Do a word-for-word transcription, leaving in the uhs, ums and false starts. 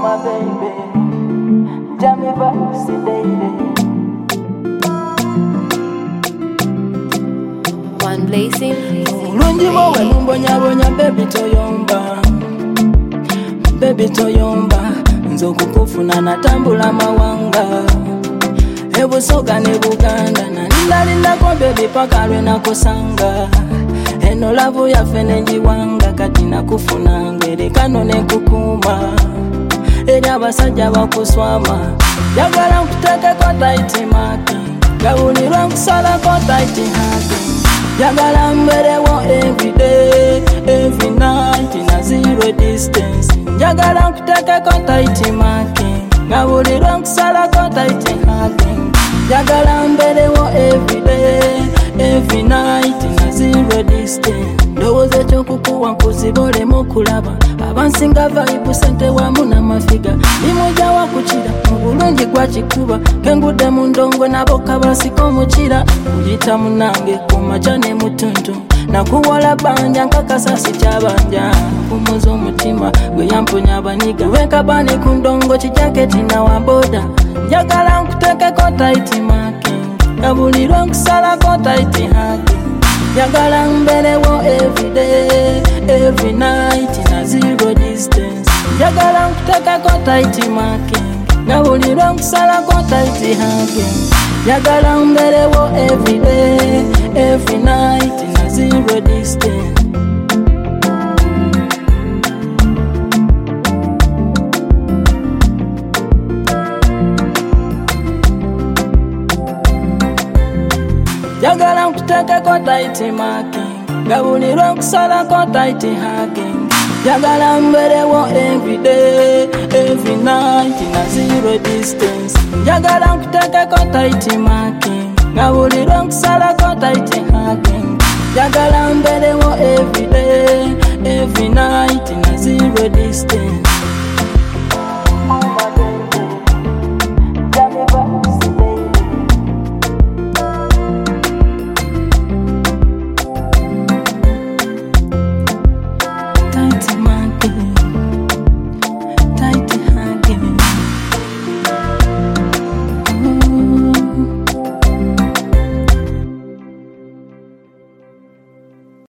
my baby. Jammy vibes daily. One blazing. Lungi mowe mumbonya bonya baby toyomba. Baby toyomba. Nzokukufuna natambula mawanga. Ebusoga ne Buganda na linda linda ko baby paka lwe nakosanga. Eno lavu ya fenenji wanga kati nakufuna ngere kano ne kukuma. Eri abasajja bakuswama. Yagala nkuteke ko tight maki. Gawulirwa nkusala ko tight haki. Yagala mberewo every day, every night in a zero distance. Yagala nkuteke ko tight maki. Gawulirwa nkusala ko tight haki. Yagala mberewo every day, every night in a zero distance. Ndowooza ekyokukuwa nkuzibole mu kulaba. Abansinga vibe sente wamu n'amafiga. Nimuja wakukira mu bulungi gwa kikuba. Kengudde mu ndongo nabo kabasiko mukira. Kuyita munange ku makya ne mutuntu. Nakuwola banja nkakasa sikyabanja. Mpumuza omutima gwe yamponya abanyiga. Wenkabani ku ndongo kijaketi na waboda. Njagala nkutekeko tight marking. Gabulirwa nkusalako tight hugging. Yagala mberewo every day, every night in a zero distance. Yagala nkutekeko tight marking. Gabulirwa nkusalako tight hugging. Yagala mberewo every day, every night in a zero distance. Yagala nkutekeko tight marking. Gabulirwa nkusalako tight hugging. Yagala mberewo every day, every night in a zero distance. Yagala nkutekeko tight marking. Gabulirwa nkusalako tight hugging. Yagala mberewo every day, every night in a zero distance.